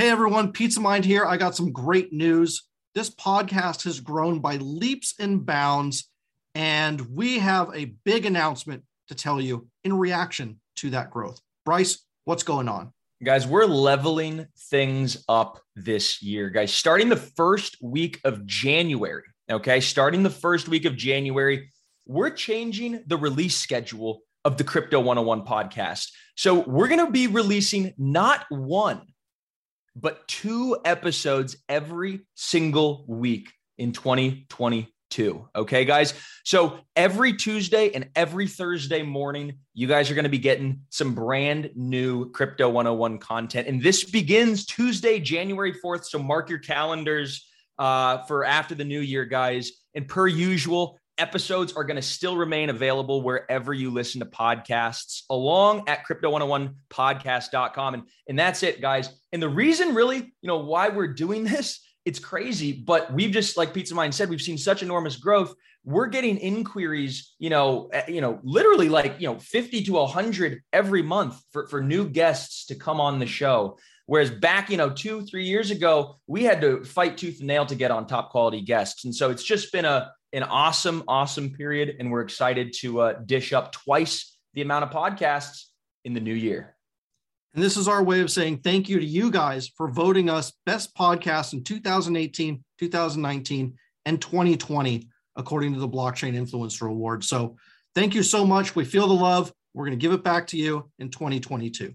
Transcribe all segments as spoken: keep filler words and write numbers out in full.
Hey everyone, Pizza Mind here. I got some great news. This podcast has grown by leaps and bounds, and we have a big announcement to tell you in reaction to that growth. Bryce, what's going on? Guys, we're leveling things up this year, guys. Starting the first week of January, okay? Starting the first week of January, we're changing the release schedule of the Crypto one oh one podcast. So we're going to be releasing not one, but two episodes every single week in twenty twenty-two. Okay, guys? So every Tuesday and every Thursday morning, you guys are going to be getting some brand new Crypto one oh one content. And this begins Tuesday, January fourth. So mark your calendars uh, for after the new year, guys. And per usual, episodes are going to still remain available wherever you listen to podcasts, along at crypto one oh one podcast dot com. And, and that's it, guys. And the reason really, you know, why we're doing this, it's crazy, but we've just, like Pizza Mind said, we've seen such enormous growth. We're getting inquiries, you know, you know, literally like, you know, fifty to a hundred every month for, for new guests to come on the show. Whereas back, you know, two, three years ago, we had to fight tooth and nail to get on top quality guests. And so it's just been a, an awesome, awesome period. And we're excited to uh, dish up twice the amount of podcasts in the new year. And this is our way of saying thank you to you guys for voting us best podcast in two thousand eighteen, two thousand nineteen, and twenty twenty, according to the Blockchain Influencer Award. So thank you so much. We feel the love. We're going to give it back to you in twenty twenty-two.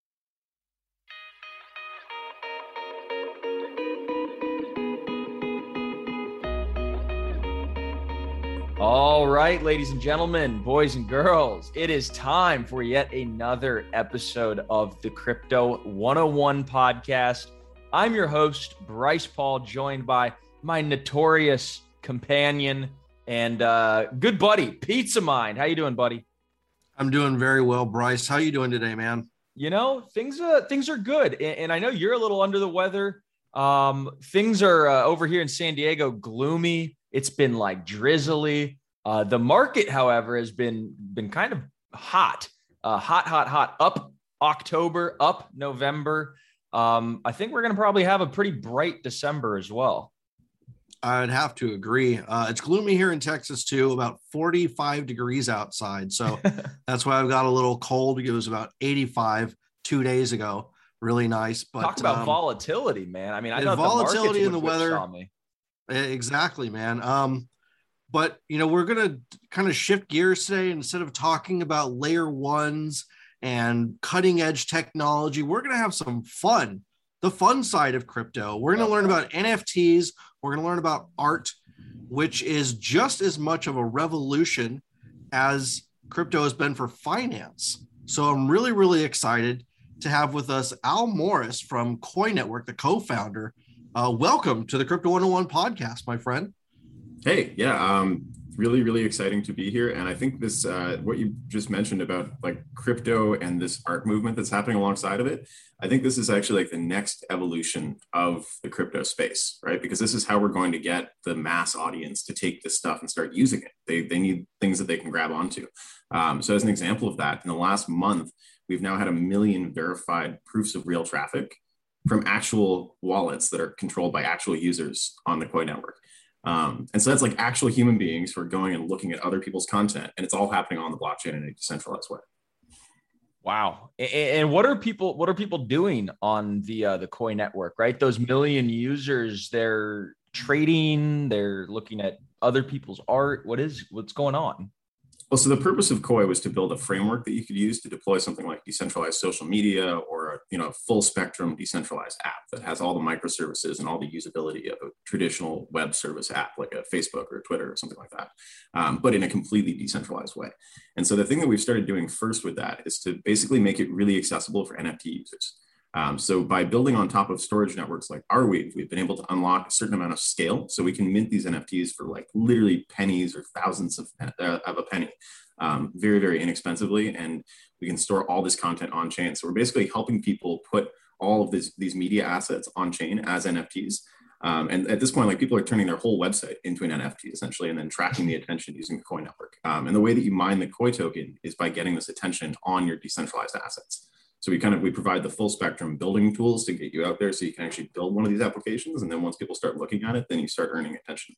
All right, ladies and gentlemen, boys and girls, it is time for yet another episode of the Crypto one oh one podcast. I'm your host, Bryce Paul, joined by my notorious companion and uh, good buddy, Pizza Mind. How you doing, buddy? I'm doing very well, Bryce. How you doing today, man? You know, things uh, things are good, and, and I know you're a little under the weather. Um, things are uh, over here in San Diego gloomy. It's been like drizzly. Uh, the market, however, has been been kind of hot, uh, hot, hot, hot. Up October, up November. Um, I think we're going to probably have a pretty bright December as well. I'd have to agree. Uh, it's gloomy here in Texas too, about forty-five degrees outside. So that's why I've got a little cold. It was about eighty-five two days ago. Really nice. But talk about um, volatility, man. I mean, I thought volatility in the weather. On me. Exactly, man. Um, but you know, we're gonna kind of shift gears today. Instead of talking about layer ones and cutting edge technology, we're gonna have some fun. The fun side of crypto. We're gonna learn about N F Ts. We're gonna learn about art, which is just as much of a revolution as crypto has been for finance. So I'm really, really excited to have with us Al Morris from Coin Network, the co-founder. Uh, welcome to the Crypto one oh one podcast, my friend. Hey, yeah, um, really, really exciting to be here. And I think this, uh, what you just mentioned about like crypto and this art movement that's happening alongside of it, I think this is actually like the next evolution of the crypto space, right? Because this is how we're going to get the mass audience to take this stuff and start using it. They, they need things that they can grab onto. Um, so as an example of that, in the last month, we've now had a million verified proofs of real traffic from actual wallets that are controlled by actual users on the Coin Network. Um, and so that's like actual human beings who are going and looking at other people's content, and it's all happening on the blockchain in a decentralized way. Wow. And what are people, what are people doing on the, uh, the Coin Network, right? Those million users, they're trading, they're looking at other people's art. What is, what's going on? Well, so the purpose of Koi was to build a framework that you could use to deploy something like decentralized social media or a, you know, full spectrum decentralized app that has all the microservices and all the usability of a traditional web service app like a Facebook or a Twitter or something like that, um, but in a completely decentralized way. And so the thing that we've started doing first with that is to basically make it really accessible for N F T users. Um, so by building on top of storage networks like Arweave, we've been able to unlock a certain amount of scale. So we can mint these N F Ts for like literally pennies or thousands of, uh, of a penny, um, very, very inexpensively. And we can store all this content on chain. So we're basically helping people put all of this, these media assets on chain as N F Ts. Um, and at this point, like people are turning their whole website into an N F T essentially, and then tracking the attention using the Coin Network. Um, and the way that you mine the Koi token is by getting this attention on your decentralized assets. So we kind of, we provide the full spectrum building tools to get you out there so you can actually build one of these applications. And then once people start looking at it, then you start earning attention.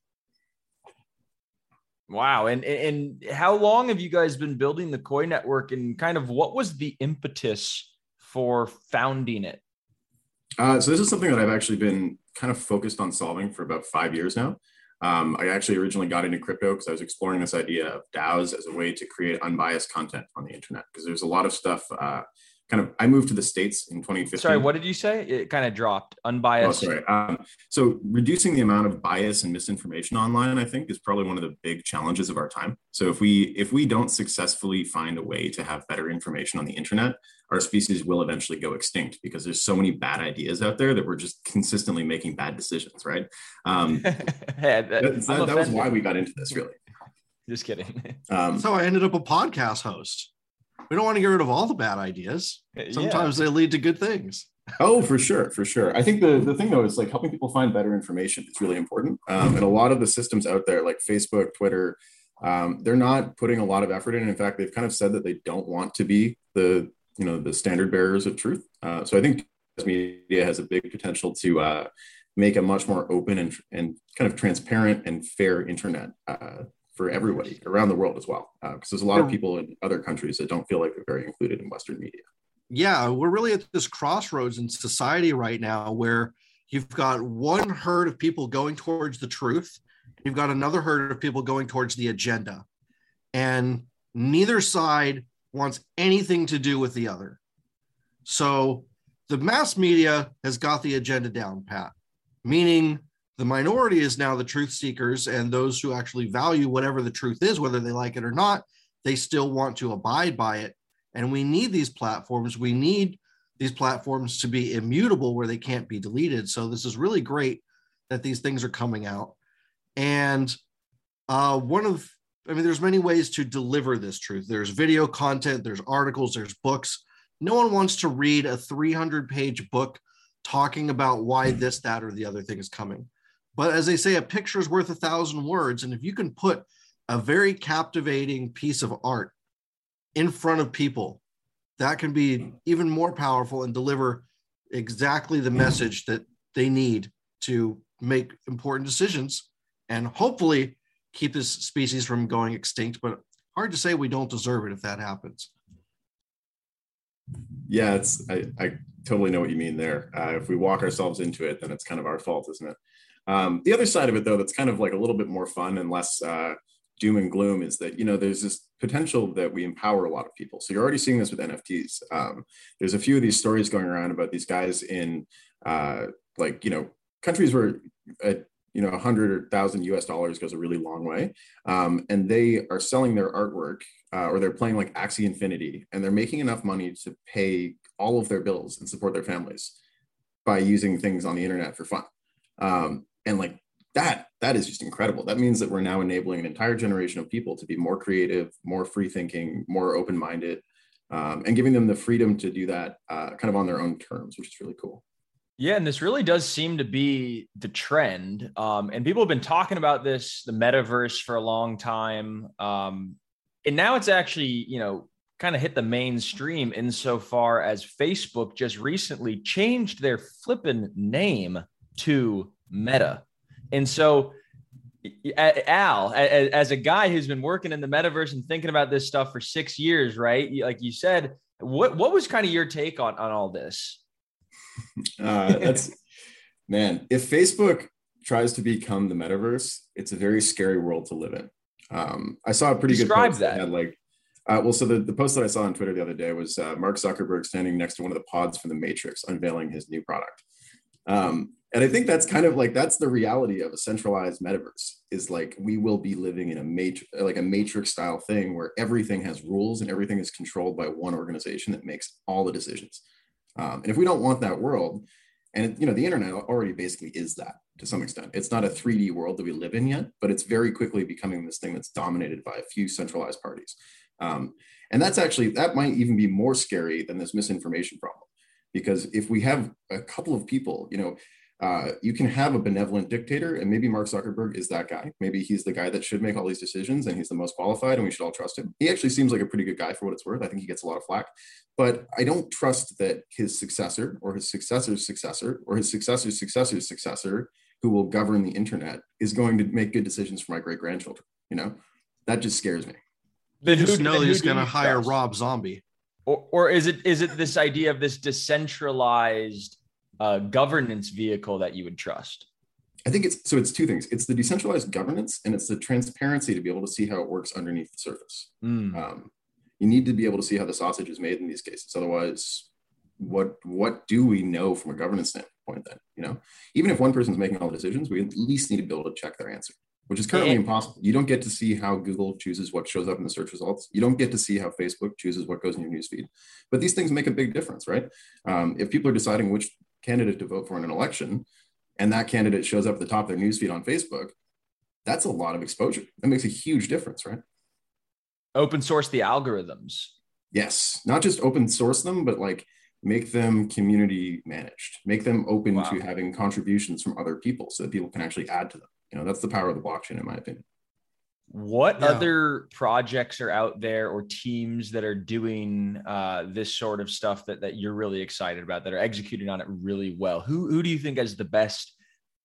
Wow. And, and how long have you guys been building the Koi network, and kind of what was the impetus for founding it? Uh, so this is something that I've actually been kind of focused on solving for about five years now. Um, I actually originally got into crypto because I was exploring this idea of DAOs as a way to create unbiased content on the internet. Because there's a lot of stuff, uh, kind of, I moved to the States in twenty fifteen. Sorry, what did you say? It kind of dropped. Unbiased. Oh, sorry. Um, so reducing the amount of bias and misinformation online, I think, is probably one of the big challenges of our time. So if we if we don't successfully find a way to have better information on the internet, our species will eventually go extinct, because there's so many bad ideas out there that we're just consistently making bad decisions, right? Um, hey, that, that, that, that was why we got into this, really. Just kidding. Um, That's how I ended up a podcast host. We don't want to get rid of all the bad ideas. Sometimes yeah. they lead to good things. Oh, for sure, for sure. I think the, the thing, though, is like helping people find better information is really important. Um, and a lot of the systems out there, like Facebook, Twitter, um, they're not putting a lot of effort in. In fact, they've kind of said that they don't want to be the, you know, the standard bearers of truth. Uh, so I think media has a big potential to uh, make a much more open and, and kind of transparent and fair internet uh, for everybody around the world as well. Because uh, there's a lot of people in other countries that don't feel like they're very included in Western media. Yeah, we're really at this crossroads in society right now where you've got one herd of people going towards the truth. You've got another herd of people going towards the agenda. And neither side wants anything to do with the other. So the mass media has got the agenda down pat, meaning the minority is now the truth seekers, and those who actually value whatever the truth is, whether they like it or not, they still want to abide by it. And we need these platforms. We need these platforms to be immutable where they can't be deleted. So this is really great that these things are coming out. And uh, one of, I mean, there's many ways to deliver this truth. There's video content, there's articles, there's books. No one wants to read a three hundred page book talking about why this, that, or the other thing is coming. But as they say, a picture is worth a thousand words. And if you can put a very captivating piece of art in front of people, that can be even more powerful and deliver exactly the message that they need to make important decisions and hopefully keep this species from going extinct. But hard to say we don't deserve it if that happens. Yeah, it's I, I totally know what you mean there. Uh, if we walk ourselves into it, then it's kind of our fault, isn't it? Um, the other side of it, though, that's kind of like a little bit more fun and less uh, doom and gloom is that, you know, there's this potential that we empower a lot of people. So you're already seeing this with N F Ts. Um, there's a few of these stories going around about these guys in uh, like, you know, countries where, uh, you know, a hundred or thousand U S dollars goes a really long way. Um, and they are selling their artwork uh, or they're playing like Axie Infinity, and they're making enough money to pay all of their bills and support their families by using things on the internet for fun. Um, and like that, that is just incredible. That means that we're now enabling an entire generation of people to be more creative, more free thinking, more open-minded, um, and giving them the freedom to do that uh, kind of on their own terms, which is really cool. Yeah, and this really does seem to be the trend. Um, and people have been talking about this, the metaverse, for a long time. Um, and now it's actually, you know, kind of hit the mainstream insofar as Facebook just recently changed their flippin' name to Meta. And so, Al, as a guy who's been working in the metaverse and thinking about this stuff for six years, right? Like you said, what, what was kind of your take on, on all this? Uh, that's, man, if Facebook tries to become the metaverse, it's a very scary world to live in. Um, I saw a pretty Describe good post that. that had like, uh, well, so the, the post that I saw on Twitter the other day was uh, Mark Zuckerberg standing next to one of the pods from the Matrix, unveiling his new product. Um, and I think that's kind of like, that's the reality of a centralized metaverse, is like, we will be living in a matrix, like a matrix style thing where everything has rules and everything is controlled by one organization that makes all the decisions. Um, and if we don't want that world, and it, you know, the internet already basically is that to some extent. It's not a three D world that we live in yet, but it's very quickly becoming this thing that's dominated by a few centralized parties. Um, and that's actually, that might even be more scary than this misinformation problem. Because if we have a couple of people, you know, Uh, you can have a benevolent dictator, and maybe Mark Zuckerberg is that guy. Maybe he's the guy that should make all these decisions, and he's the most qualified, and we should all trust him. He actually seems like a pretty good guy for what it's worth. I think he gets a lot of flack, but I don't trust that his successor or his successor's successor or his successor's successor's successor, who will govern the internet, is going to make good decisions for my great grandchildren. You know, that just scares me. Then just know he's going to hire Rob Zombie. Or, or is it is it this idea of this decentralized uh, governance vehicle that you would trust? I think it's so it's two things. It's the decentralized governance, and it's the transparency to be able to see how it works underneath the surface. Mm. Um, you need to be able to see how the sausage is made in these cases. Otherwise, what what do we know from a governance standpoint then? You know, even if one person's making all the decisions, we at least need to be able to check their answer, which is currently and, impossible. You don't get to see how Google chooses what shows up in the search results. You don't get to see how Facebook chooses what goes in your newsfeed. But these things make a big difference, right? Um, if people are deciding which candidate to vote for in an election, and that candidate shows up at the top of their newsfeed on Facebook, that's a lot of exposure. That makes a huge difference, right? Open source the algorithms. Yes, not just open source them, but like make them community managed, make them open wow. to having contributions from other people so that people can actually add to them. You know, that's the power of the blockchain, in my opinion. What yeah. other projects are out there or teams that are doing uh, this sort of stuff that, that you're really excited about, that are executing on it really well? Who, who do you think has the best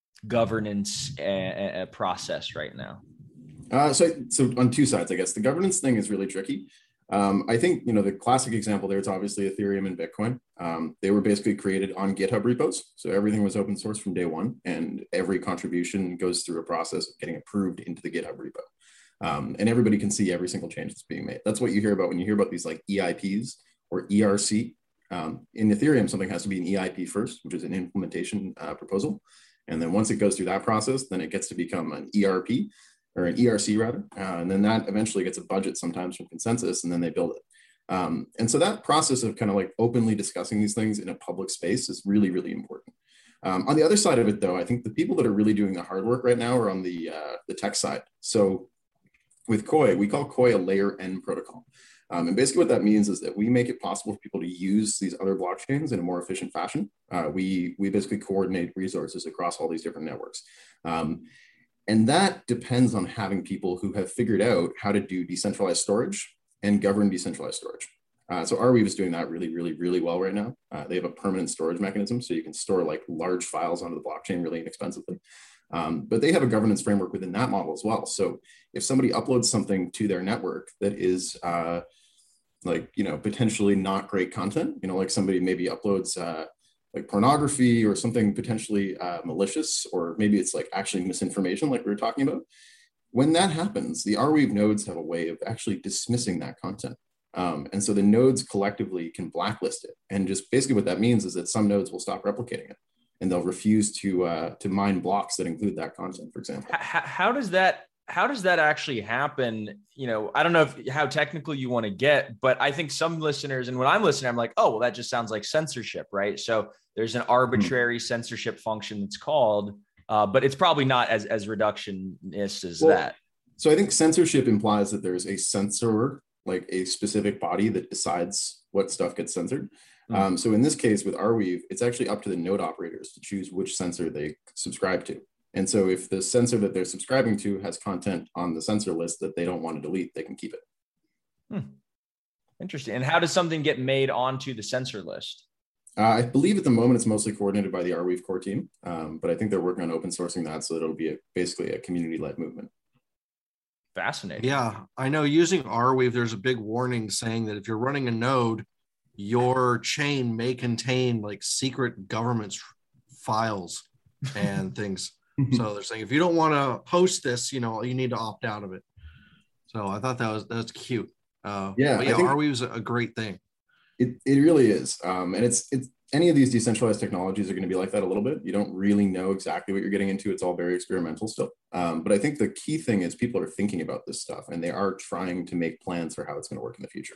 governance uh, process right now? Uh, so, so on two sides, I guess. The governance thing is really tricky. Um, I think, you know, the classic example there is obviously Ethereum and Bitcoin. Um, they were basically created on GitHub repos. So everything was open source from day one, and every contribution goes through a process of getting approved into the GitHub repo. Um, and everybody can see every single change that's being made. That's what you hear about when you hear about these like E I Ps or E R C. Um, in Ethereum, something has to be an E I P first, which is an implementation uh, proposal. And then once it goes through that process, then it gets to become an E R P. Or an E R C rather, uh, and then that eventually gets a budget sometimes from consensus, and then they build it. Um, and so that process of kind of like openly discussing these things in a public space is really, really important. Um, on the other side of it, though, I think the people that are really doing the hard work right now are on the uh, the tech side. So with Koii, we call Koii a layer N protocol. Um, and basically what that means is that we make it possible for people to use these other blockchains in a more efficient fashion. Uh, we, we basically coordinate resources across all these different networks. Um, And that depends on having people who have figured out how to do decentralized storage and govern decentralized storage. Uh, so Arweave is doing that really, really, really well right now. Uh, they have a permanent storage mechanism, so you can store like large files onto the blockchain really inexpensively. Um, but they have a governance framework within that model as well. So if somebody uploads something to their network that is uh, like, you know, potentially not great content, you know, like somebody maybe uploads uh, like pornography or something potentially uh, malicious, or maybe it's like actually misinformation like we were talking about. When that happens, the Arweave nodes have a way of actually dismissing that content. Um, and so the nodes collectively can blacklist it. And just basically what that means is that some nodes will stop replicating it, and they'll refuse to uh, to mine blocks that include that content, for example. How, how does that How does that actually happen? You know, I don't know if, how technical you want to get, but I think some listeners, and when I'm listening, I'm like, oh, well, that just sounds like censorship, right? So there's an arbitrary mm-hmm. censorship function that's called, uh, but it's probably not as, as reductionist as well, that. So I think censorship implies that there's a censor, like a specific body that decides what stuff gets censored. Mm-hmm. Um, so in this case with Arweave, it's actually up to the node operators to choose which censor they subscribe to. And so if the censor that they're subscribing to has content on the censor list that they don't want to delete, they can keep it. Hmm. Interesting. And how does something get made onto the censor list? Uh, I believe at the moment it's mostly coordinated by the Arweave core team, um, but I think they're working on open sourcing that so that it'll be a, basically a community-led movement. Fascinating. Yeah, I know using Arweave, there's a big warning saying that if you're running a node, your chain may contain like secret government files and things. So they're saying if you don't want to host this, you know, you need to opt out of it. So I thought that was that's cute. Uh, yeah, but yeah, Arweave is a great thing. It it really is, um, and it's it's any of these decentralized technologies are going to be like that a little bit. You don't really know exactly what you're getting into. It's all very experimental still. Um, but I think the key thing is people are thinking about this stuff, and they are trying to make plans for how it's going to work in the future.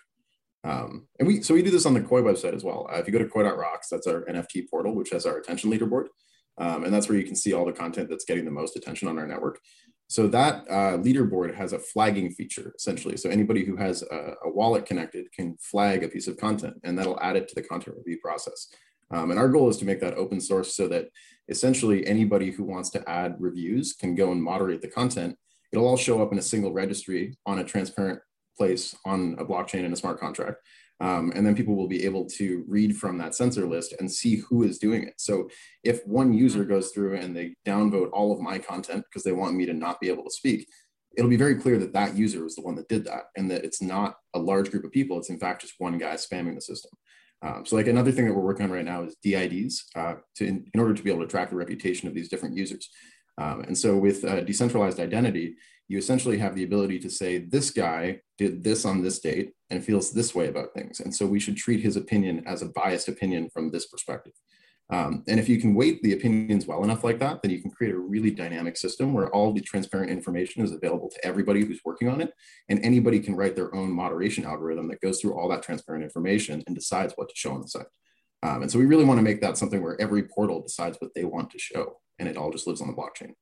Um, and we so we do this on the Koii website as well. Uh, if you go to koii dot rocks, that's our N F T portal, which has our attention leaderboard. Um, and that's where you can see all the content that's getting the most attention on our network. So that uh, leaderboard has a flagging feature, essentially. So anybody who has a, a wallet connected can flag a piece of content, and that'll add it to the content review process. Um, and our goal is to make that open source so that essentially anybody who wants to add reviews can go and moderate the content. It'll all show up in a single registry on a transparent place on a blockchain and a smart contract. Um, and then people will be able to read from that censor list and see who is doing it. So if one user goes through and they downvote all of my content because they want me to not be able to speak, it'll be very clear that that user was the one that did that, and that it's not a large group of people. It's in fact just one guy spamming the system. Um, so like another thing that we're working on right now is D I Ds uh, to, in, in order to be able to track the reputation of these different users. Um, and so with uh, decentralized identity, you essentially have the ability to say, this guy did this on this date and feels this way about things. And so we should treat his opinion as a biased opinion from this perspective. Um, and if you can weight the opinions well enough like that, then you can create a really dynamic system where all the transparent information is available to everybody who's working on it. And anybody can write their own moderation algorithm that goes through all that transparent information and decides what to show on the site. Um, and so we really want to make that something where every portal decides what they want to show, and it all just lives on the blockchain.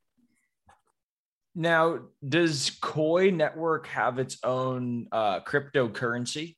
Now, does Koi Network have its own uh, cryptocurrency?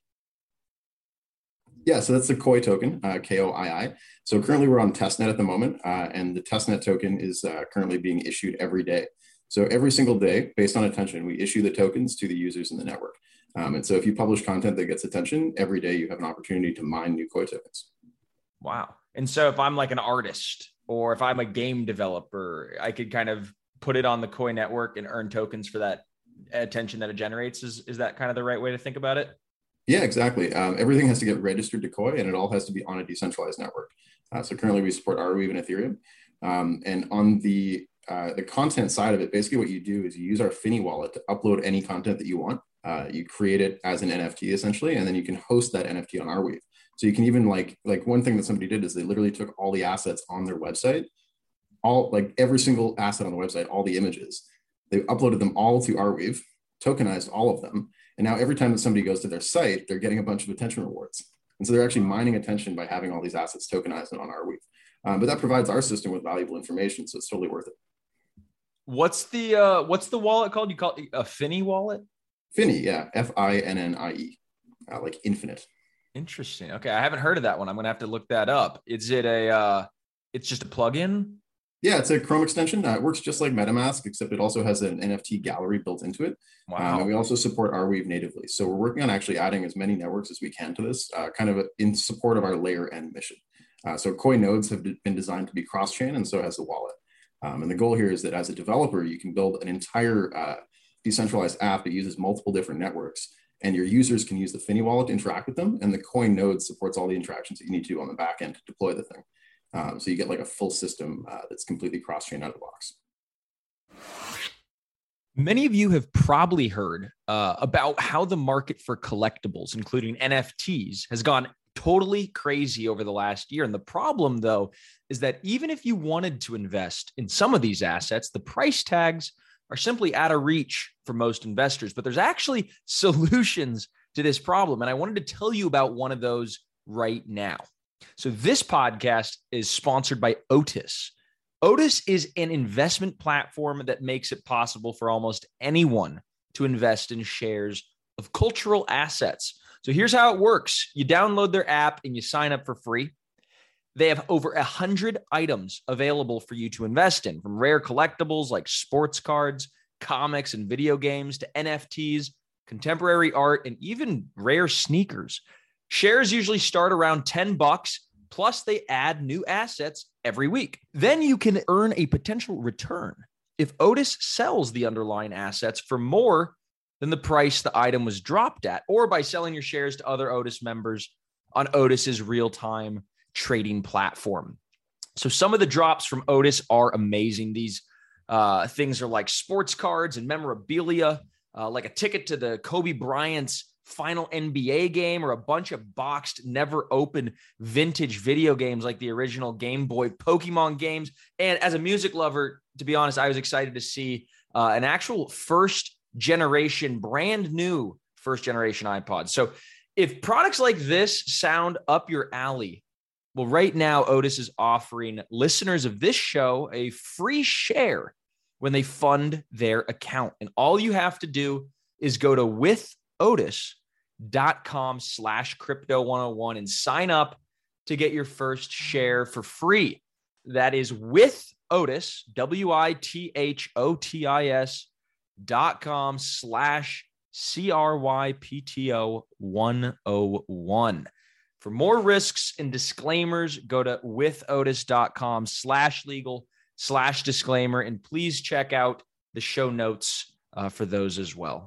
Yeah, so that's the Koi token, uh, K O I I. So currently we're on testnet at the moment, uh, and the testnet token is uh, currently being issued every day. So every single day, based on attention, we issue the tokens to the users in the network. Um, and so if you publish content that gets attention, every day you have an opportunity to mine new Koi tokens. Wow. And so if I'm like an artist, or if I'm a game developer, I could kind of put it on the Koi network and earn tokens for that attention that it generates. Is, is that kind of the right way to think about it? Yeah, exactly. Um, everything has to get registered to Koi, and it all has to be on a decentralized network. Uh, so currently we support Arweave and Ethereum. Um, and on the uh, the content side of it, basically what you do is you use our Finny wallet to upload any content that you want. Uh, you create it as an N F T essentially, and then you can host that N F T on Arweave. So you can even like, like one thing that somebody did is they literally took all the assets on their website, all like every single asset on the website, all the images, they uploaded them all to Arweave, tokenized all of them. And now every time that somebody goes to their site, they're getting a bunch of attention rewards. And so they're actually mining attention by having all these assets tokenized and on Arweave. Um, but that provides our system with valuable information. So it's totally worth it. What's the, uh, what's the wallet called? You call it a Finny wallet? Finny, yeah. F I N N I E, uh, like infinite. Interesting. Okay. I haven't heard of that one. I'm going to have to look that up. Is it a, uh, it's just a plugin? Yeah, it's a Chrome extension. Uh, it works just like MetaMask, except it also has an N F T gallery built into it. Wow. Um, and we also support Arweave natively. So we're working on actually adding as many networks as we can to this, uh, kind of in support of our layer end mission. Uh, so Koi nodes have been designed to be cross-chain, and so has the wallet. Um, and the goal here is that as a developer, you can build an entire uh, decentralized app that uses multiple different networks, and your users can use the Finny wallet to interact with them, and the Koi node supports all the interactions that you need to on the back end to deploy the thing. Um, so you get like a full system uh, that's completely cross-chain out of the box. Many of you have probably heard uh, about how the market for collectibles, including N F Ts, has gone totally crazy over the last year. And the problem, though, is that even if you wanted to invest in some of these assets, the price tags are simply out of reach for most investors. But there's actually solutions to this problem. And I wanted to tell you about one of those right now. So this podcast is sponsored by Otis. Otis is an investment platform that makes it possible for almost anyone to invest in shares of cultural assets. So here's how it works. You download their app and you sign up for free. They have over one hundred items available for you to invest in, from rare collectibles like sports cards, comics, and video games to N F Ts, contemporary art, and even rare sneakers. Shares usually start around ten bucks, plus they add new assets every week. Then you can earn a potential return if Otis sells the underlying assets for more than the price the item was dropped at, or by selling your shares to other Otis members on Otis's real-time trading platform. So some of the drops from Otis are amazing. These uh, things are like sports cards and memorabilia, uh, like a ticket to the Kobe Bryant's final N B A game, or a bunch of boxed, never opened vintage video games like the original Game Boy Pokemon games. And as a music lover, to be honest, I was excited to see uh, an actual first generation, brand new first generation iPod. So if products like this sound up your alley, well, right now, Otis is offering listeners of this show a free share when they fund their account. And all you have to do is go to with Otis dot com slash crypto one oh one and sign up to get your first share for free. That is with Otis, W I T H O T I S dot com slash C R Y P T O one oh one. For more risks and disclaimers, go to withotis.com slash legal slash disclaimer, and please check out the show notes uh, for those as well.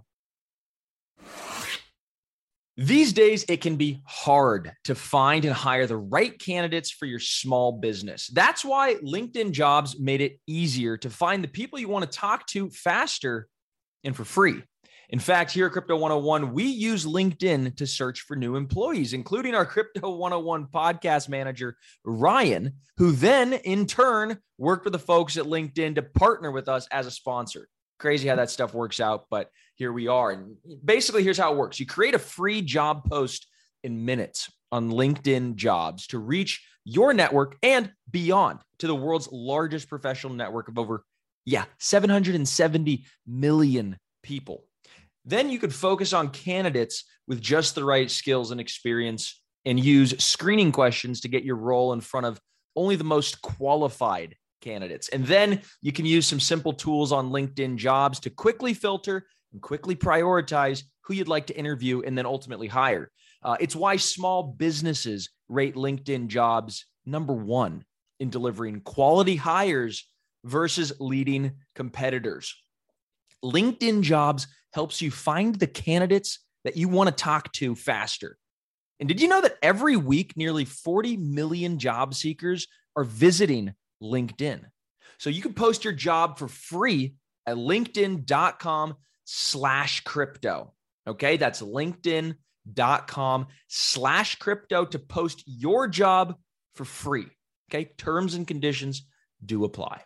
These days, it can be hard to find and hire the right candidates for your small business. That's why LinkedIn Jobs made it easier to find the people you want to talk to faster and for free. In fact, here at Crypto one oh one, we use LinkedIn to search for new employees, including our Crypto one oh one podcast manager, Ryan, who then in turn worked with the folks at LinkedIn to partner with us as a sponsor. Crazy how that stuff works out, but here we are. And basically, here's how it works. You create a free job post in minutes on LinkedIn Jobs to reach your network and beyond to the world's largest professional network of over, yeah, seven hundred seventy million people. Then you could focus on candidates with just the right skills and experience and use screening questions to get your role in front of only the most qualified candidates. And then you can use some simple tools on LinkedIn Jobs to quickly filter and quickly prioritize who you'd like to interview and then ultimately hire. Uh, it's why small businesses rate LinkedIn Jobs number one in delivering quality hires versus leading competitors. LinkedIn Jobs helps you find the candidates that you want to talk to faster. And did you know that every week, nearly forty million job seekers are visiting LinkedIn? So you can post your job for free at linkedin.com slash crypto. Okay, that's linkedin.com slash crypto to post your job for free. Okay, terms and conditions do apply.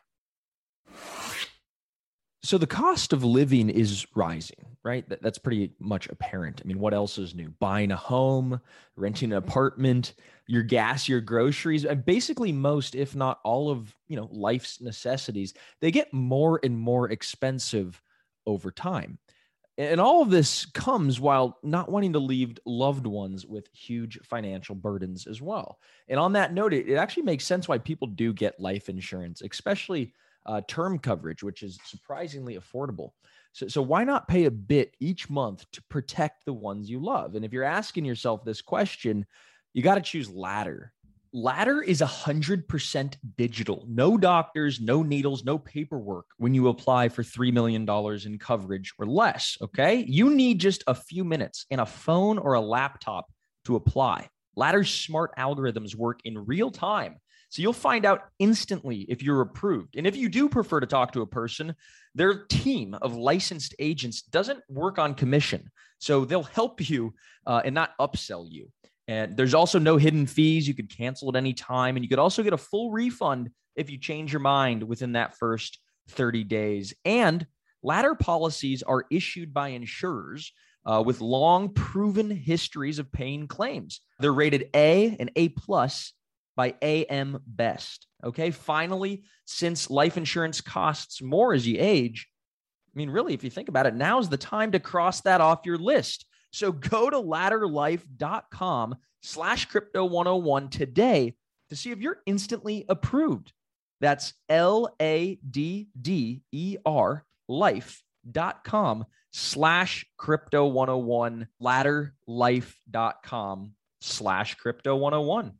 So the cost of living is rising, right? That, that's pretty much apparent. I mean, what else is new? Buying a home, renting an apartment, your gas, your groceries, and basically most, if not all of, you know, life's necessities, they get more and more expensive over time. And all of this comes while not wanting to leave loved ones with huge financial burdens as well. And on that note, it, it actually makes sense why people do get life insurance, especially Uh, term coverage, which is surprisingly affordable. So, so why not pay a bit each month to protect the ones you love? And if you're asking yourself this question, you got to choose Ladder. Ladder is one hundred percent digital. No doctors, no needles, no paperwork when you apply for three million dollars in coverage or less, okay? You need just a few minutes and a phone or a laptop to apply. Ladder's smart algorithms work in real time, so you'll find out instantly if you're approved. And if you do prefer to talk to a person, their team of licensed agents doesn't work on commission. So they'll help you uh, and not upsell you. And there's also no hidden fees. You could cancel at any time. And you could also get a full refund if you change your mind within that first thirty days. And Ladder policies are issued by insurers uh, with long proven histories of paying claims. They're rated A and A plus by A M Best. Okay. Finally, since life insurance costs more as you age, I mean, really, if you think about it, now's the time to cross that off your list. So go to ladderlife.com slash crypto 101 today to see if you're instantly approved. That's L A D D E R life.com slash crypto 101, ladderlife.com slash crypto 101.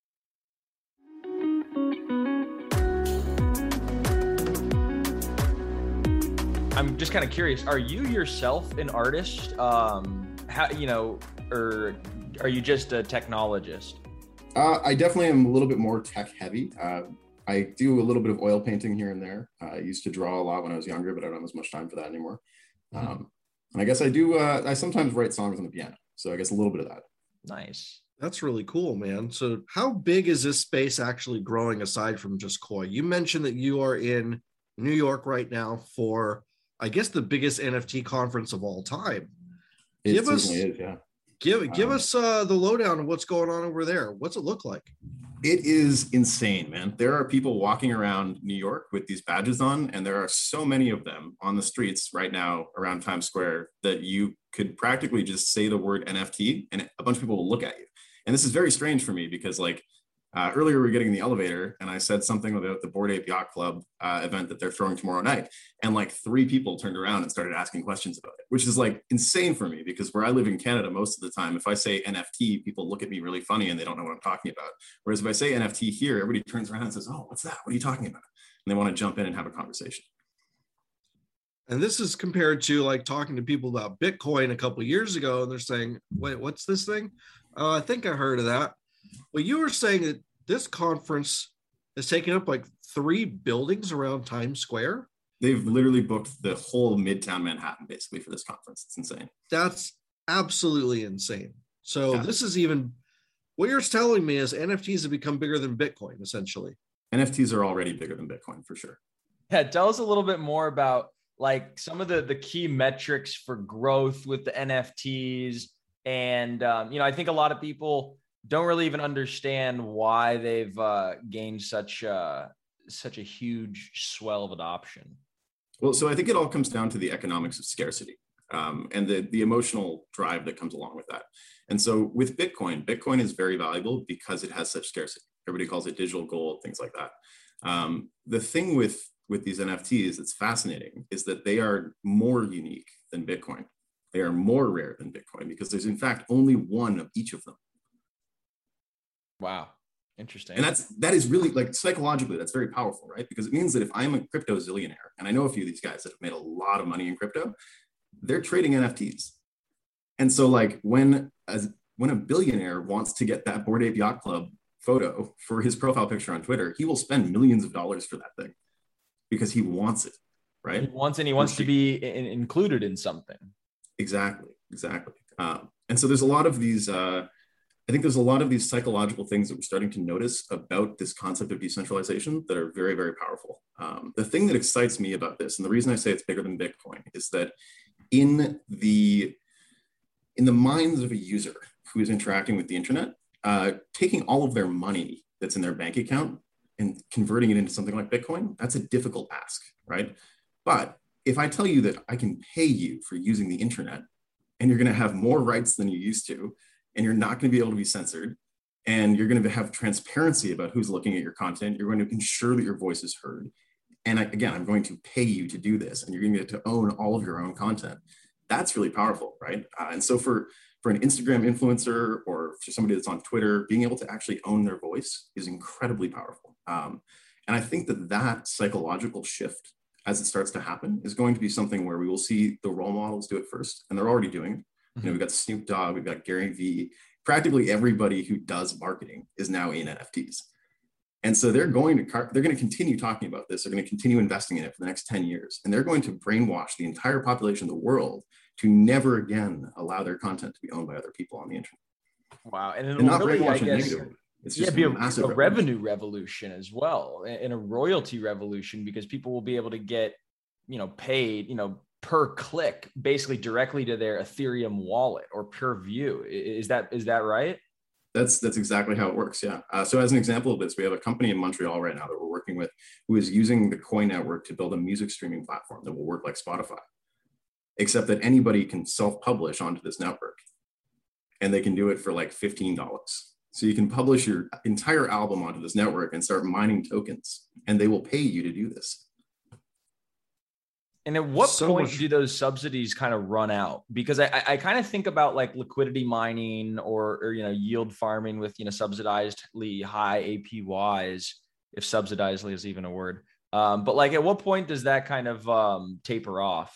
I'm just kind of curious. Are you yourself an artist? Um, how, you know, or are you just a technologist? Uh, I definitely am a little bit more tech heavy. Uh, I do a little bit of oil painting here and there. Uh, I used to draw a lot when I was younger, but I don't have as much time for that anymore. Um, mm-hmm. And I guess I do, uh, I sometimes write songs on the piano. So I guess a little bit of that. Nice. That's really cool, man. So how big is this space actually growing aside from just Koii? You mentioned that you are in New York right now for, I guess, the biggest N F T conference of all time. It give us, is, yeah. Give, give um, us uh, the lowdown of what's going on over there. What's it look like? It is insane, man. There are people walking around New York with these badges on, and there are so many of them on the streets right now around Times Square that you could practically just say the word N F T and a bunch of people will look at you. And this is very strange for me because, like, Uh, earlier, we were getting in the elevator, and I said something about the Bored Ape Yacht Club uh, event that they're throwing tomorrow night. And like three people turned around and started asking questions about it, which is like insane for me, because where I live in Canada, most of the time, if I say N F T, people look at me really funny and they don't know what I'm talking about. Whereas if I say N F T here, everybody turns around and says, oh, what's that? What are you talking about? And they want to jump in and have a conversation. And this is compared to like talking to people about Bitcoin a couple of years ago, and they're saying, wait, what's this thing? Uh, I think I heard of that. Well, you were saying that this conference is taking up like three buildings around Times Square. They've literally booked the whole Midtown Manhattan basically for this conference. It's insane. That's absolutely insane. So Yeah. This is even, what you're telling me is N F Ts have become bigger than Bitcoin, essentially. N F Ts are already bigger than Bitcoin for sure. Yeah, tell us a little bit more about like some of the, the key metrics for growth with the N F Ts. And, um, you know, I think a lot of people don't really even understand why they've uh, gained such, uh, such a huge swell of adoption. Well, so I think it all comes down to the economics of scarcity um, and the, the emotional drive that comes along with that. And so with Bitcoin, Bitcoin is very valuable because it has such scarcity. Everybody calls it digital gold, things like that. Um, the thing with, with these N F Ts that's fascinating is that they are more unique than Bitcoin. They are more rare than Bitcoin because there's in fact only one of each of them. Wow. Interesting. And that's, that is really like psychologically, that's very powerful, right? Because it means that if I'm a crypto zillionaire, and I know a few of these guys that have made a lot of money in crypto, they're trading N F Ts. And so like when, as, when a billionaire wants to get that Bored Ape Yacht Club photo for his profile picture on Twitter, he will spend millions of dollars for that thing because he wants it, right? He wants, and he wants to be in, included in something. Exactly, exactly. Um, and so there's a lot of these, uh, I think there's a lot of these psychological things that we're starting to notice about this concept of decentralization that are very, very powerful. Um, the thing that excites me about this, and the reason I say it's bigger than Bitcoin, is that in the, in the minds of a user who is interacting with the internet, uh, taking all of their money that's in their bank account and converting it into something like Bitcoin, that's a difficult ask, right? But if I tell you that I can pay you for using the internet and you're going to have more rights than you used to, and you're not going to be able to be censored, and you're going to have transparency about who's looking at your content, you're going to ensure that your voice is heard. And I, again, I'm going to pay you to do this, and you're going to get to own all of your own content. That's really powerful, right? Uh, and so for, for an Instagram influencer or for somebody that's on Twitter, being able to actually own their voice is incredibly powerful. Um, and I think that that psychological shift, as it starts to happen, is going to be something where we will see the role models do it first, and they're already doing it. You know, we've got Snoop Dogg, we've got Gary Vee. Practically everybody who does marketing is now in N F Ts. And so they're going to, they're going to continue talking about this. They're going to continue investing in it for the next ten years. And they're going to brainwash the entire population of the world to never again allow their content to be owned by other people on the internet. Wow. And, and not really, brainwash I guess, negatively. It's yeah, just be a, a massive a revolution. revenue revolution as well, and a royalty revolution, because people will be able to get, you know, paid, you know, per click, basically directly to their Ethereum wallet or per view. Is that, is that right? That's, that's exactly how it works. Yeah. Uh, so as an example of this, we have a company in Montreal right now that we're working with who is using the Koi network to build a music streaming platform that will work like Spotify, except that anybody can self-publish onto this network, and they can do it for like fifteen dollars. So you can publish your entire album onto this network and start mining tokens, and they will pay you to do this. And at what So point much- do those subsidies kind of run out? Because I, I, I kind of think about like liquidity mining or, or, you know, yield farming with, you know, subsidizedly high A P Ys, if subsidizedly is even a word. Um, but like, at what point does that kind of um, taper off?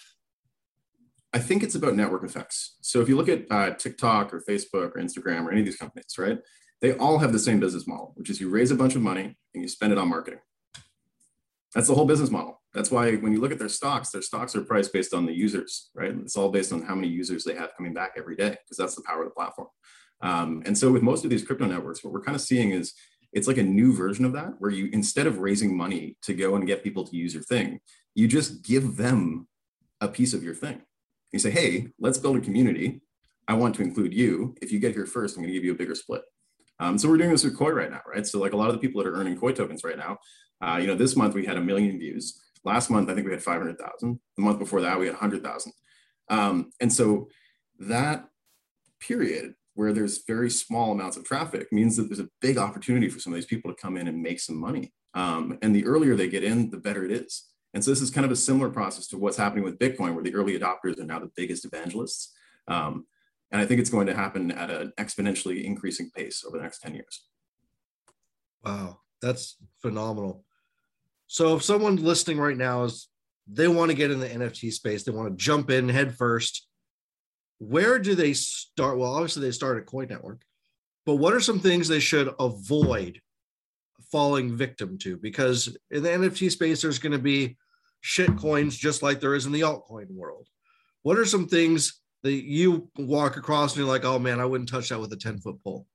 I think it's about network effects. So if you look at uh, TikTok or Facebook or Instagram or any of these companies, right? They all have the same business model, which is you raise a bunch of money and you spend it on marketing. That's the whole business model. That's why when you look at their stocks, their stocks are priced based on the users, right? It's all based on how many users they have coming back every day, because that's the power of the platform. Um, and so with most of these crypto networks, what we're kind of seeing is it's like a new version of that, where you, instead of raising money to go and get people to use your thing, you just give them a piece of your thing. You say, hey, let's build a community. I want to include you. If you get here first, I'm going to give you a bigger split. Um, so we're doing this with Koi right now, right? So like a lot of the people that are earning Koi tokens right now, uh, you know, this month we had a million views. Last month, I think we had five hundred thousand. The month before that, we had one hundred thousand. Um, and so that period where there's very small amounts of traffic means that there's a big opportunity for some of these people to come in and make some money. Um, and the earlier they get in, the better it is. And so this is kind of a similar process to what's happening with Bitcoin, where the early adopters are now the biggest evangelists. Um, and I think it's going to happen at an exponentially increasing pace over the next ten years. Wow, that's phenomenal. So if someone listening right now is, they want to get in the N F T space, they want to jump in head first, where do they start? Well, obviously they start at Coin Network, but what are some things they should avoid falling victim to? Because in the N F T space, there's going to be shit coins just like there is in the altcoin world. What are some things that you walk across and you're like, oh man, I wouldn't touch that with a ten foot pole?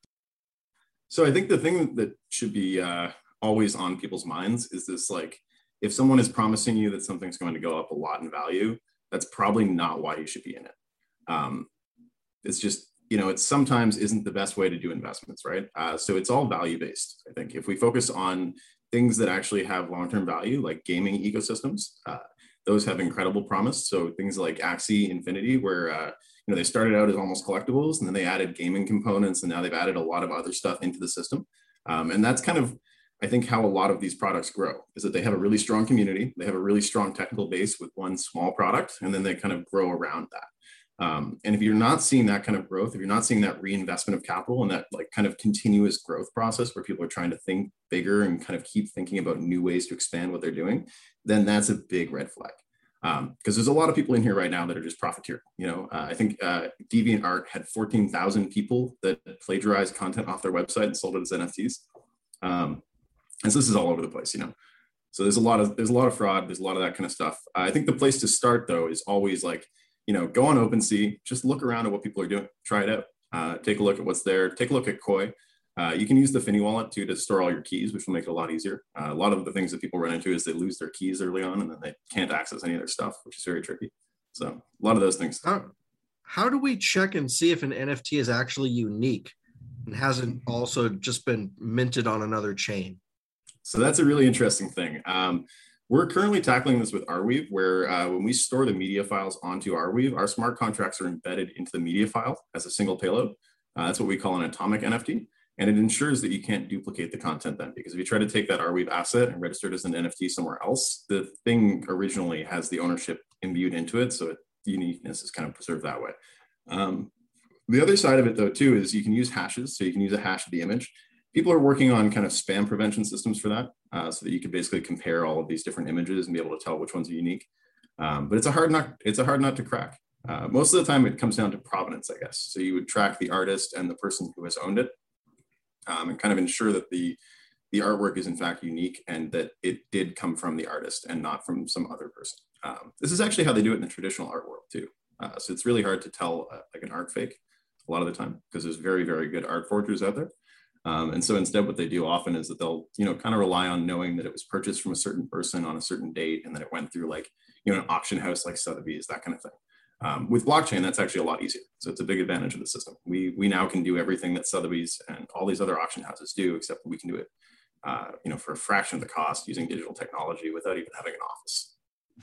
So I think the thing that should be uh, always on people's minds is this, like, if someone is promising you that something's going to go up a lot in value, that's probably not why you should be in it. Um, it's just, you know, it sometimes isn't the best way to do investments, right? Uh, so it's all value-based. I think if we focus on things that actually have long-term value, like gaming ecosystems, uh, those have incredible promise. So things like Axie Infinity, where, uh, you know, they started out as almost collectibles, and then they added gaming components, and now they've added a lot of other stuff into the system. Um, and that's kind of, I think, how a lot of these products grow, is that they have a really strong community, they have a really strong technical base with one small product, and then they kind of grow around that. Um, and if you're not seeing that kind of growth, if you're not seeing that reinvestment of capital and that like kind of continuous growth process where people are trying to think bigger and kind of keep thinking about new ways to expand what they're doing, then that's a big red flag. Um, because there's a lot of people in here right now that are just profiteering. You know, uh, I think uh, DeviantArt had fourteen thousand people that plagiarized content off their website and sold it as N F Ts. Um, and so this is all over the place, you know. So there's a lot of there's a lot of fraud. There's a lot of that kind of stuff. Uh, I think the place to start though is always like, you know, go on OpenSea, just look around at what people are doing, try it out, uh, take a look at what's there, take a look at Koi. Uh, you can use the Finny wallet too to store all your keys, which will make it a lot easier. Uh, a lot of the things that people run into is they lose their keys early on and then they can't access any of their stuff, which is very tricky. So a lot of those things. How, how do we check and see if an N F T is actually unique and hasn't also just been minted on another chain? So that's a really interesting thing. Um, We're currently tackling this with Arweave, where uh, when we store the media files onto Arweave, our smart contracts are embedded into the media file as a single payload. Uh, that's what we call an atomic N F T. And it ensures that you can't duplicate the content then, because if you try to take that Arweave asset and register it as an N F T somewhere else, the thing originally has the ownership imbued into it. So it, the uniqueness is kind of preserved that way. Um, the other side of it though, too, is you can use hashes. So you can use a hash of the image. People are working on kind of spam prevention systems for that, uh, so that you can basically compare all of these different images and be able to tell which ones are unique. Um, but it's a hard nut. It's a hard nut to crack. Uh, most of the time, it comes down to provenance, I guess. So you would track the artist and the person who has owned it, um, and kind of ensure that the the artwork is in fact unique and that it did come from the artist and not from some other person. Um, this is actually how they do it in the traditional art world too. Uh, so it's really hard to tell uh, like an art fake a lot of the time, because there's very, very good art forgers out there. Um, and so instead what they do often is that they'll, you know, kind of rely on knowing that it was purchased from a certain person on a certain date and that it went through like, you know, an auction house like Sotheby's, that kind of thing. Um, with blockchain, that's actually a lot easier. So it's a big advantage of the system. We, we now can do everything that Sotheby's and all these other auction houses do, except we can do it, uh, you know, for a fraction of the cost using digital technology without even having an office.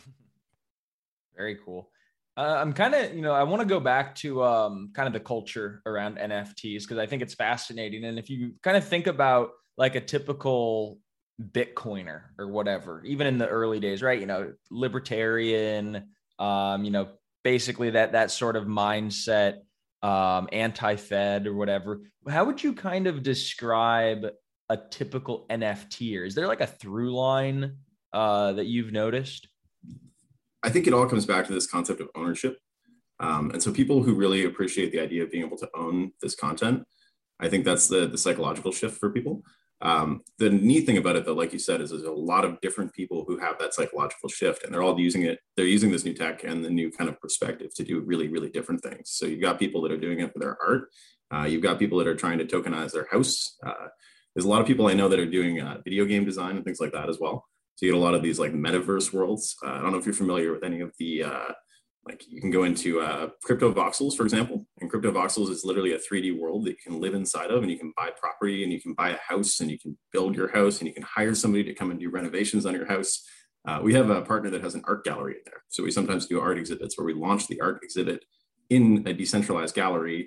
Very cool. Uh, I'm kind of, you know, I want to go back to um, kind of the culture around N F Ts, because I think it's fascinating. And if you kind of think about like a typical Bitcoiner or whatever, even in the early days, right? You know, libertarian, um, you know, basically that, that sort of mindset, um, anti-Fed or whatever. How would you kind of describe a typical N F T? Or is there like a through line uh, that you've noticed? I think it all comes back to this concept of ownership. Um, and so people who really appreciate the idea of being able to own this content, I think that's the, the psychological shift for people. Um, the neat thing about it, though, like you said, is there's a lot of different people who have that psychological shift, and they're all using it. They're using this new tech and the new kind of perspective to do really, really different things. So you've got people that are doing it for their art. Uh, you've got people that are trying to tokenize their house. Uh, there's a lot of people I know that are doing uh, video game design and things like that as well. So you get a lot of these like metaverse worlds. Uh, I don't know if you're familiar with any of the, uh, like you can go into uh, crypto voxels, for example. And crypto voxels is literally a three D world that you can live inside of, and you can buy property and you can buy a house and you can build your house and you can hire somebody to come and do renovations on your house. Uh, we have a partner that has an art gallery in there. So we sometimes do art exhibits where we launch the art exhibit in a decentralized gallery.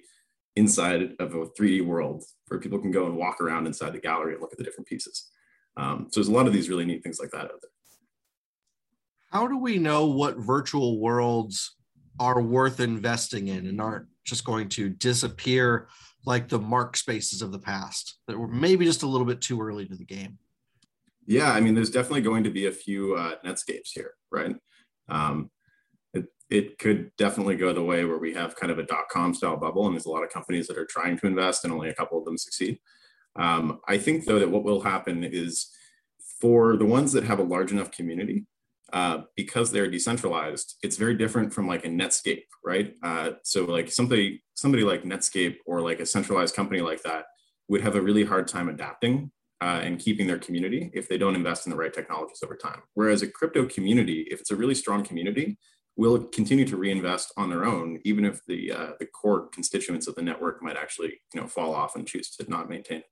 inside of a three D world where people can go and walk around inside the gallery and look at the different pieces. Um, so there's a lot of these really neat things like that out there. How do we know what virtual worlds are worth investing in and aren't just going to disappear like the mark spaces of the past that were maybe just a little bit too early to the game? Yeah, I mean, there's definitely going to be a few uh, Netscapes here, right? Um, it, it could definitely go the way where we have kind of a dot-com style bubble, and there's a lot of companies that are trying to invest and only a couple of them succeed. Um, I think, though, that what will happen is for the ones that have a large enough community, uh, because they're decentralized, it's very different from like a Netscape, right? Uh, so like somebody, somebody like Netscape or like a centralized company like that would have a really hard time adapting uh, and keeping their community if they don't invest in the right technologies over time. Whereas a crypto community, if it's a really strong community, will continue to reinvest on their own, even if the uh, the core constituents of the network might actually, you know, fall off and choose to not maintain.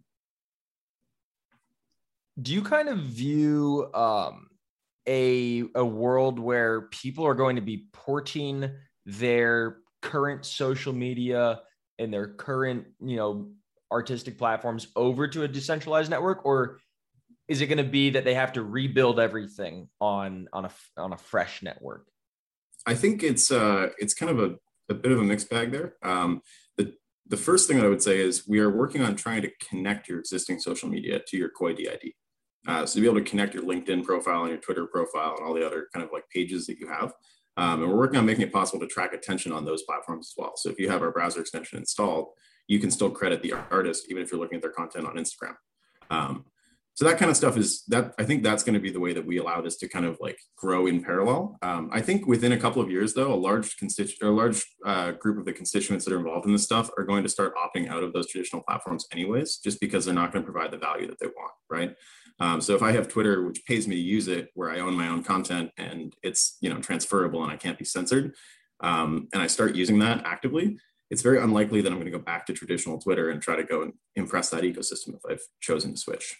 Do you kind of view um, a a world where people are going to be porting their current social media and their current, you know, artistic platforms over to a decentralized network, or is it going to be that they have to rebuild everything on on a on a fresh network? I think it's uh, it's kind of a, a bit of a mixed bag there. Um, the the first thing that I would say is we are working on trying to connect your existing social media to your Koi D I D. Uh, so to be able to connect your LinkedIn profile and your Twitter profile and all the other kind of like pages that you have. Um, and we're working on making it possible to track attention on those platforms as well. So if you have our browser extension installed, you can still credit the artist, even if you're looking at their content on Instagram. Um, so that kind of stuff is that, I think that's going to be the way that we allow this to kind of like grow in parallel. Um, I think within a couple of years though, a large constitu- or a large uh, group of the constituents that are involved in this stuff are going to start opting out of those traditional platforms anyways, just because they're not going to provide the value that they want, right? Um, so if I have Twitter, which pays me to use it, where I own my own content and it's, you know, transferable and I can't be censored, um, and I start using that actively, it's very unlikely that I'm going to go back to traditional Twitter and try to go and impress that ecosystem if I've chosen to switch.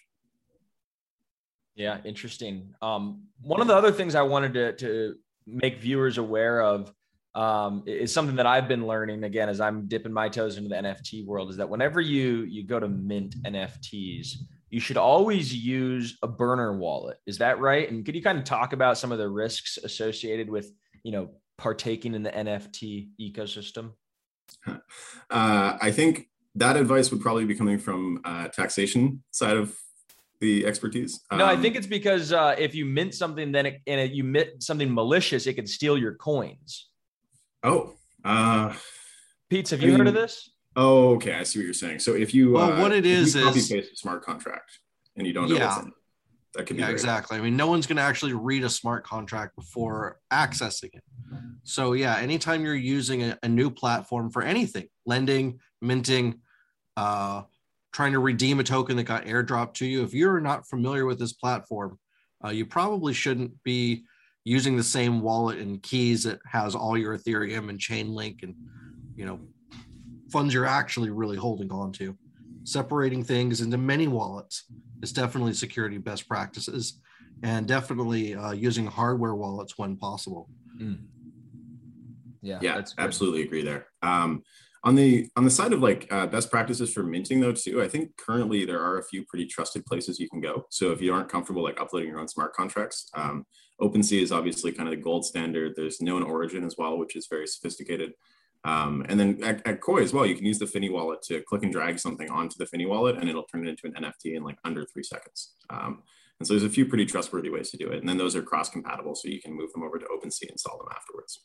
Yeah, interesting. Um, one of the other things I wanted to, to make viewers aware of um, is something that I've been learning, again, as I'm dipping my toes into the N F T world, is that whenever you you go to mint N F Ts, you should always use a burner wallet. Is that right? And could you kind of talk about some of the risks associated with, you know, partaking in the N F T ecosystem? Uh, I think that advice would probably be coming from uh, taxation side of the expertise. Um, no, I think it's because uh, if you mint something, then it, and it, you mint something malicious, it can steal your coins. Oh, uh, Pete, have I you mean, heard of this? Oh, okay. I see what you're saying. So if you, Well, uh, what it is copy is paste a smart contract and you don't know yeah. what's in it, that could be Yeah, very exactly. I mean, no one's going to actually read a smart contract before accessing it. So yeah, anytime you're using a, a new platform for anything, lending, minting, uh, trying to redeem a token that got airdropped to you, if you're not familiar with this platform, uh, you probably shouldn't be using the same wallet and keys that has all your Ethereum and Chainlink and, you know, funds you're actually really holding on to. Separating things into many wallets is definitely security best practices, and definitely uh, using hardware wallets when possible. Mm. Yeah, yeah, that's absolutely agree there. Um, on the on the side of like uh, best practices for minting though too, I think currently there are a few pretty trusted places you can go. So if you aren't comfortable like uploading your own smart contracts, um, OpenSea is obviously kind of the gold standard. There's Known Origin as well, which is very sophisticated. Um, and then at, at Koi as well, you can use the Finny wallet to click and drag something onto the Finny wallet, and it'll turn it into an N F T in like under three seconds. Um, and so there's a few pretty trustworthy ways to do it. And then those are cross-compatible, so you can move them over to OpenSea and sell them afterwards.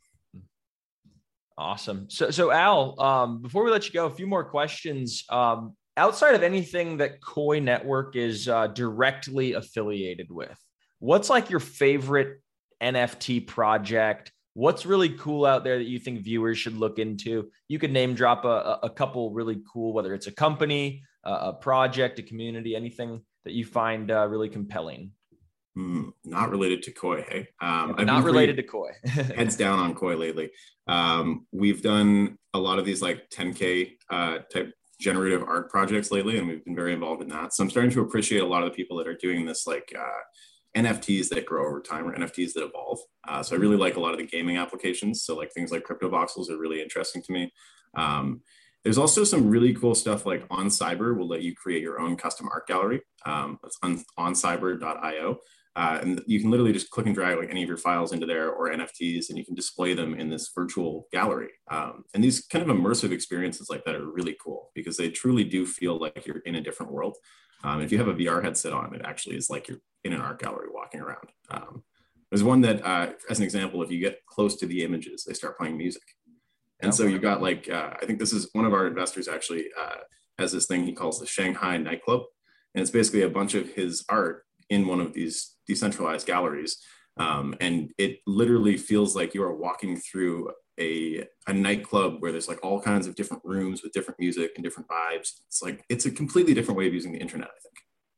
Awesome. So, so Al, um, before we let you go, a few more questions. Um, outside of anything that Koi Network is uh, directly affiliated with, what's like your favorite N F T project? What's really cool out there that you think viewers should look into? You could name drop a, a couple really cool, whether it's a company, a project, a community, anything that you find uh, really compelling. Mm, not related to Koi, hey? Um, yeah, not related to Koi. Heads down on Koi lately. Um, we've done a lot of these like ten K uh, type generative art projects lately, and we've been very involved in that. So I'm starting to appreciate a lot of the people that are doing this like uh, N F Ts that grow over time or N F Ts that evolve. Uh, so I really like a lot of the gaming applications. So like things like crypto voxels are really interesting to me. Um, There's also some really cool stuff like OnCyber will let you create your own custom art gallery. Um, that's on oncyber dot io. Uh, and you can literally just click and drag like any of your files into there or N F Ts, and you can display them in this virtual gallery. Um, and these kind of immersive experiences like that are really cool because they truly do feel like you're in a different world. Um, if you have a V R headset on, it actually is like you're in an art gallery walking around. Um, there's one that, uh, as an example, if you get close to the images, they start playing music. And so you've got like, uh, I think this is one of our investors actually uh, has this thing he calls the Shanghai Nightclub. And it's basically a bunch of his art in one of these decentralized galleries. Um, and it literally feels like you are walking through a, a nightclub where there's like all kinds of different rooms with different music and different vibes. It's like, it's a completely different way of using the internet, I think.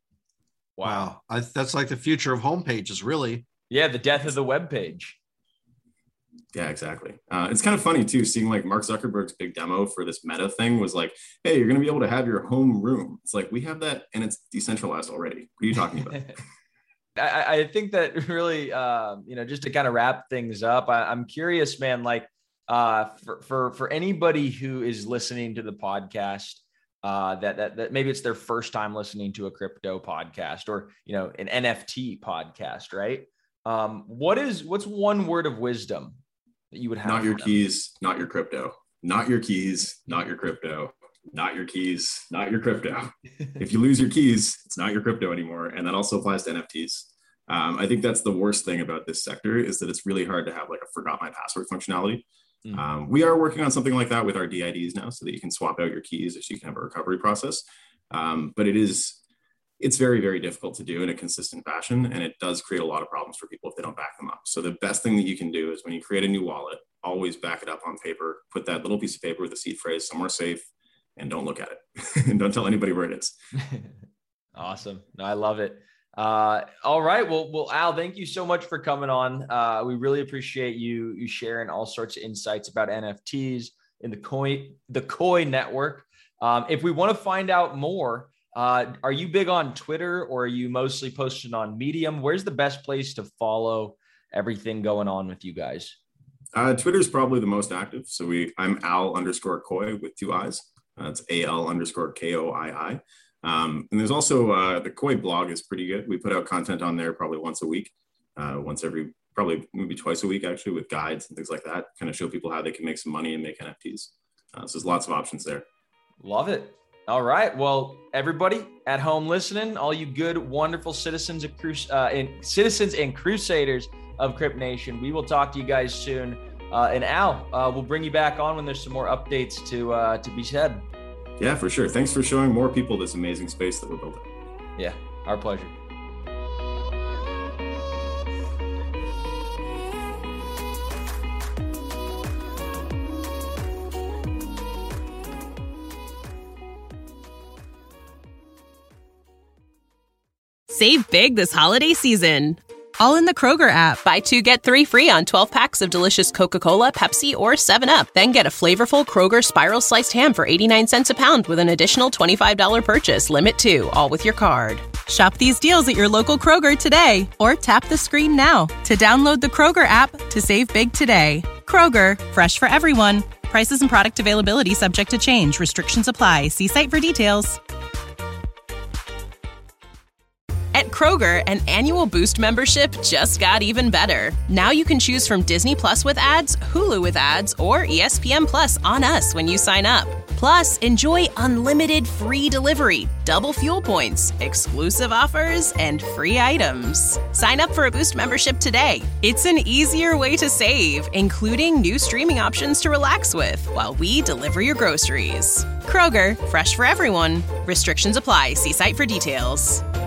Wow. I, that's like the future of homepages, really. Yeah, the death of the web page. Yeah, exactly. Uh, it's kind of funny too, seeing like Mark Zuckerberg's big demo for this Meta thing was like, hey, you're going to be able to have your home room. It's like, we have that and it's decentralized already. What are you talking about? I, I think that really, uh, you know, just to kind of wrap things up, I, I'm curious, man, like uh, for, for, for anybody who is listening to the podcast, uh, that, that, that maybe it's their first time listening to a crypto podcast or, you know, an N F T podcast, right? Um, what is, what's one word of wisdom that you would have? Not your keys, not your crypto, not your keys, not your crypto, not your keys, not your crypto. If you lose your keys, it's not your crypto anymore. And that also applies to N F Ts. Um, I think that's the worst thing about this sector is that it's really hard to have like a forgot my password functionality. Mm. Um, we are working on something like that with our D I Ds now so that you can swap out your keys so you can have a recovery process. Um, but it is, it's very, very difficult to do in a consistent fashion. And it does create a lot of problems for people if they don't back them up. So the best thing that you can do is when you create a new wallet, always back it up on paper, put that little piece of paper with a seed phrase somewhere safe and don't look at it and don't tell anybody where it is. Awesome. No, I love it. Uh, all right. Well, well, Al, thank you so much for coming on. Uh, we really appreciate you, you sharing all sorts of insights about N F Ts in the Koi, the Koi network. Um, if we want to find out more, Uh, are you big on Twitter or are you mostly posting on Medium? Where's the best place to follow everything going on with you guys? Uh, Twitter is probably the most active. So we, I'm Al underscore Koi with two I's. That's uh, A L underscore K O I I. Um, and there's also uh, the Koi blog is pretty good. We put out content on there probably once a week, uh, once every, probably maybe twice a week actually with guides and things like that. Kind of show people how they can make some money and make N F Ts. Uh, so there's lots of options there. Love it. All right. Well, everybody at home listening, all you good, wonderful citizens of Crus- uh, and citizens and crusaders of Crypt Nation, we will talk to you guys soon. Uh, and Al, uh, we'll bring you back on when there's some more updates to uh, to be said. Yeah, for sure. Thanks for showing more people this amazing space that we're building. Yeah, our pleasure. Save big this holiday season, all in the Kroger app. Buy two, get three free on twelve packs of delicious Coca-Cola, Pepsi, or seven up. Then get a flavorful Kroger Spiral Sliced Ham for eighty-nine cents a pound with an additional twenty-five dollars purchase. Limit two, all with your card. Shop these deals at your local Kroger today or tap the screen now to download the Kroger app to save big today. Kroger, fresh for everyone. Prices and product availability subject to change. Restrictions apply. See site for details. At Kroger, an annual Boost membership just got even better. Now you can choose from Disney Plus with ads, Hulu with ads, or E S P N Plus on us when you sign up. Plus, enjoy unlimited free delivery, double fuel points, exclusive offers, and free items. Sign up for a Boost membership today. It's an easier way to save, including new streaming options to relax with while we deliver your groceries. Kroger, fresh for everyone. Restrictions apply. See site for details.